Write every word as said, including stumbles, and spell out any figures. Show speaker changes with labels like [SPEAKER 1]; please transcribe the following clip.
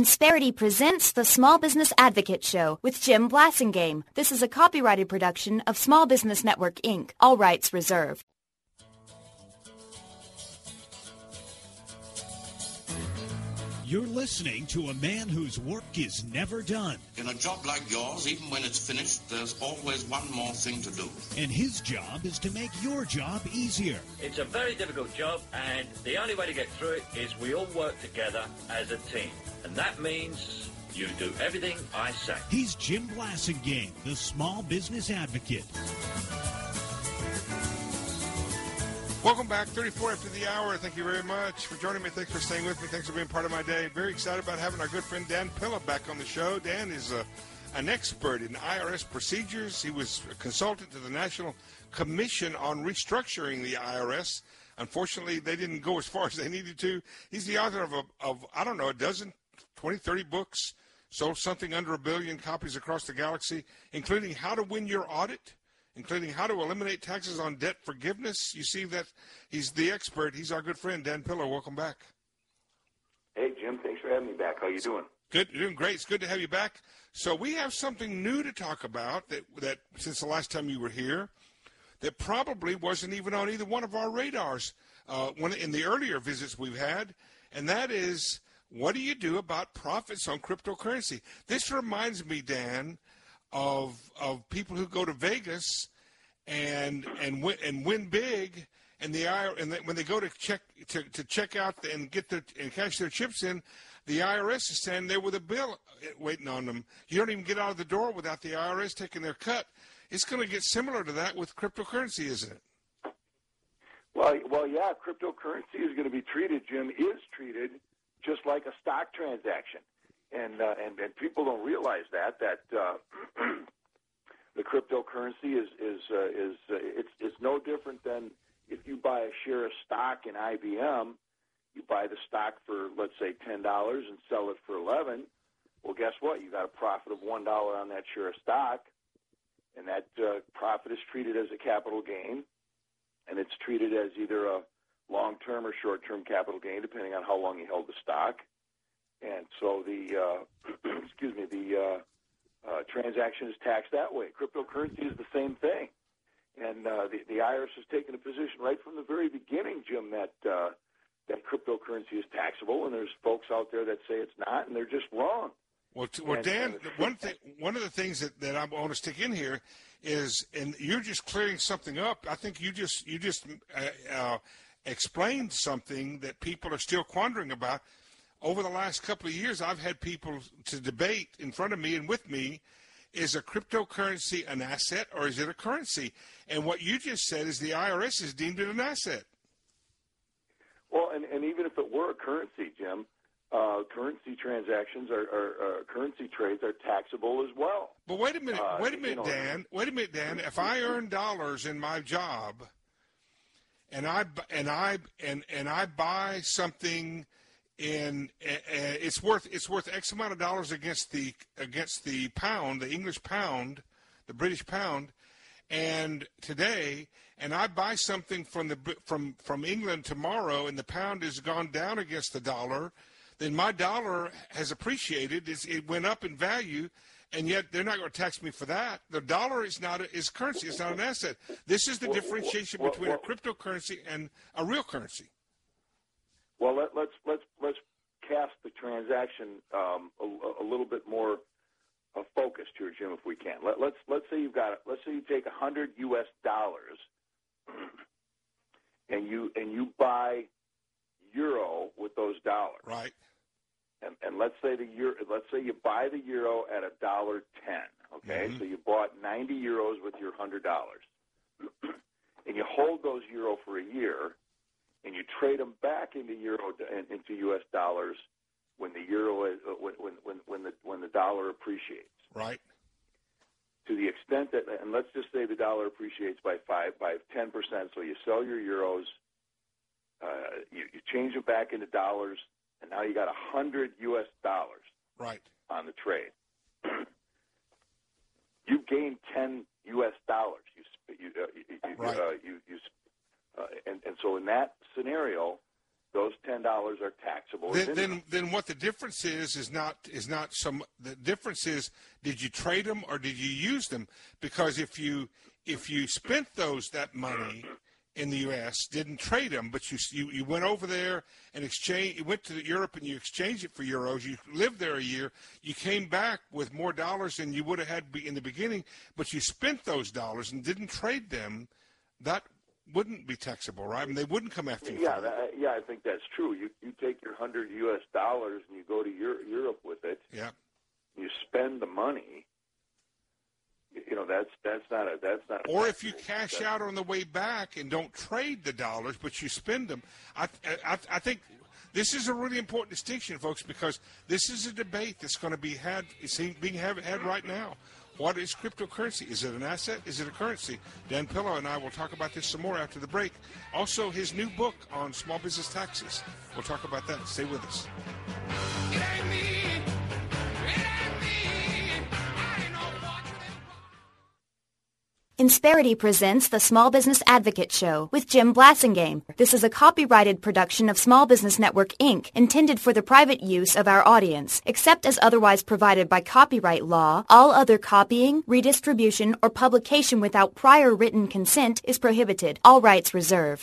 [SPEAKER 1] Insperity presents the Small Business Advocate Show with Jim Blasingame. This is a copyrighted production of Small Business Network, Incorporated. All rights reserved.
[SPEAKER 2] You're listening to a man whose work is never done.
[SPEAKER 3] In a job like yours, even when it's finished, there's always one more thing to do.
[SPEAKER 2] And his job is to make your job easier.
[SPEAKER 4] It's a very difficult job, and the only way to get through it is we all work together as a team. And that means you do everything I say.
[SPEAKER 2] He's Jim Blasingame, the Small Business Advocate.
[SPEAKER 5] Welcome back, thirty-four after the hour. Thank you very much for joining me. Thanks for staying with me. Thanks for being part of my day. Very excited about having our good friend Dan Pilla back on the show. Dan is a, an expert in I R S procedures. He was a consultant to the National Commission on Restructuring the I R S. Unfortunately, they didn't go as far as they needed to. He's the author of, a, of I don't know, a dozen, twenty, thirty books, sold something under a billion copies across the galaxy, including How to Win Your Audit, including How to Eliminate Taxes on Debt Forgiveness. You see that he's the expert. He's our good friend, Dan Pilla. Welcome back.
[SPEAKER 6] Hey, Jim. Thanks for having me back. How you doing?
[SPEAKER 5] Good. You're doing great. It's good to have you back. So we have something new to talk about that, that since the last time you were here, that probably wasn't even on either one of our radars uh, when, in the earlier visits we've had, and that is, what do you do about profits on cryptocurrency? This reminds me, Dan, of of people who go to Vegas and and win and win big, and the I and the, when they go to check to, to check out and get their and cash their chips in, the I R S is standing there with a bill waiting on them. You don't even get out of the door without the I R S taking their cut. It's going to get similar to that with cryptocurrency, isn't it?
[SPEAKER 6] Well, well, yeah, cryptocurrency is going to be treated, Jim, is treated just like a stock transaction. And, uh, and and people don't realize that that uh, the cryptocurrency is is uh, is uh, it's it's no different than if you buy a share of stock in I B M. You buy the stock for, let's say, ten dollars and sell it for eleven. Well, guess what? You got a profit of one dollar on that share of stock, and that uh, profit is treated as a capital gain, and it's treated as either a long-term or short-term capital gain, depending on how long you held the stock. And so the uh, excuse me, the uh, uh, transaction is taxed that way. Cryptocurrency is the same thing, and uh, the, the I R S has taken a position right from the very beginning, Jim, that uh, that cryptocurrency is taxable, and there's folks out there that say it's not, and they're just wrong.
[SPEAKER 5] Well, t- well,
[SPEAKER 6] and,
[SPEAKER 5] Dan,
[SPEAKER 6] and
[SPEAKER 5] one thing, one of the things that, that I want to stick in here is, and you're just clearing something up. I think you just you just uh, uh, explained something that people are still quandering about. Over the last couple of years, I've had people to debate in front of me and with me, is a cryptocurrency an asset or is it a currency? And what you just said is the I R S has deemed it an asset.
[SPEAKER 6] Well, and, and even if it were a currency, Jim, uh, currency transactions are, are uh, currency trades are taxable as well.
[SPEAKER 5] But wait a minute,
[SPEAKER 6] uh,
[SPEAKER 5] wait a minute,
[SPEAKER 6] you know,
[SPEAKER 5] Dan. Wait a minute, Dan. If I earn dollars in my job, and I and I and and I buy something. And uh, it's worth it's worth X amount of dollars against the against the pound, the English pound, the British pound, and today, and I buy something from the from from England tomorrow, and the pound has gone down against the dollar, then my dollar has appreciated. It's, it went up in value, and yet they're not going to tax me for that. The dollar is not a, is currency; it's not an asset. This is the
[SPEAKER 6] well,
[SPEAKER 5] differentiation
[SPEAKER 6] well,
[SPEAKER 5] between
[SPEAKER 6] well,
[SPEAKER 5] a cryptocurrency and a real currency.
[SPEAKER 6] Well, let, let's let's let's cast the transaction um, a, a little bit more uh, focused here, Jim, if we can. Let, let's let's say you've got let's say you take a hundred U S dollars and you and you buy euro with those dollars,
[SPEAKER 5] right?
[SPEAKER 6] And, and let's say the euro, let's say you buy the euro at a dollar ten. Okay, mm-hmm. So you bought ninety euros with your hundred dollars, and you hold those euro for a year. And you trade them back into euro into U S dollars when the euro is, when when when the when the dollar appreciates.
[SPEAKER 5] Right.
[SPEAKER 6] To the extent that, and let's just say the dollar appreciates by five by ten percent. So you sell your euros, uh, you, you change them back into dollars, and now you got a hundred U S dollars.
[SPEAKER 5] Right.
[SPEAKER 6] On the trade. You gained ten U S dollars. You you uh, you,
[SPEAKER 5] right.
[SPEAKER 6] uh, you you. Uh, and, and so in that scenario, those ten dollars are taxed. taxable.
[SPEAKER 5] Then, then, then what the difference is is not is not some. The difference is, did you trade them or did you use them? Because if you if you spent those that money in the U S, didn't trade them, but you you, you went over there and exchange. You went to Europe and you exchanged it for euros. You lived there a year. You came back with more dollars than you would have had in the beginning, but you spent those dollars and didn't trade them. That wouldn't be taxable, right? I mean, they wouldn't come after you.
[SPEAKER 6] Yeah, that, yeah, I think that's true. You you take your hundred U S dollars and you go to Euro- Europe with it.
[SPEAKER 5] Yeah.
[SPEAKER 6] You spend the money. You know, that's that's not a that's not. A
[SPEAKER 5] or if you
[SPEAKER 6] taxable,
[SPEAKER 5] cash
[SPEAKER 6] that's,
[SPEAKER 5] out on the way back and don't trade the dollars, but you spend them, I I, I think this is a really important distinction, folks, because this is a debate that's going to be had. It's being had right now. What is cryptocurrency? Is it an asset? Is it a currency? Dan Pillow and I will talk about this some more after the break. Also, his new book on small business taxes. We'll talk about that. Stay with us.
[SPEAKER 7] It ain't me. It ain't me. I ain't no watching it.
[SPEAKER 1] Insperity presents the Small Business Advocate Show with Jim Blasingame. This is a copyrighted production of Small Business Network, Incorporated, intended for the private use of our audience. Except as otherwise provided by copyright law, all other copying, redistribution, or publication without prior written consent is prohibited. All rights reserved.